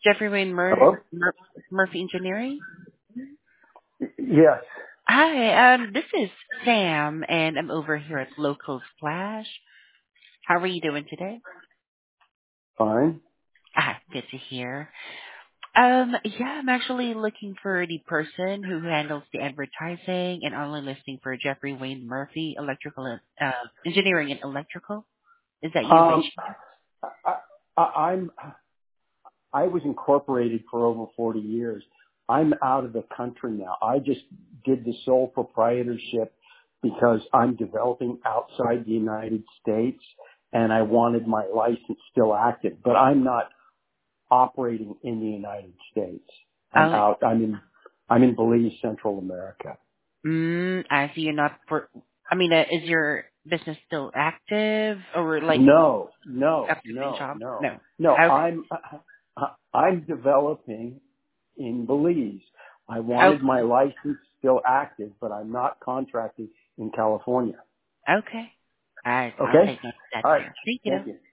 Jeffrey Wayne Hello? Murphy Engineering. Yes. Hi, this is Sam, and I'm over here at Local Splash. How are you doing today? Fine. Good to hear. Yeah, I'm actually looking for the person who handles the advertising and online listing for Jeffrey Wayne Murphy Engineering and Electrical. Is that you, Um, Rachel? I, I'm, I was incorporated for over 40 years. I'm out of the country now. I just did the sole proprietorship because I'm developing outside the United States and I wanted my license still active, but I'm not operating in the United States. I'm Oh, out. I'm in Belize, Central America. I see you're not for. I mean, is your business still active or like No, no, up to the no, job? no, No. no. Okay. I'm developing in Belize. I Oh, wanted my license still active, but I'm not contracted in California. okay. All right. I'll Okay? take note of that All right. there. Thank you. Thank you.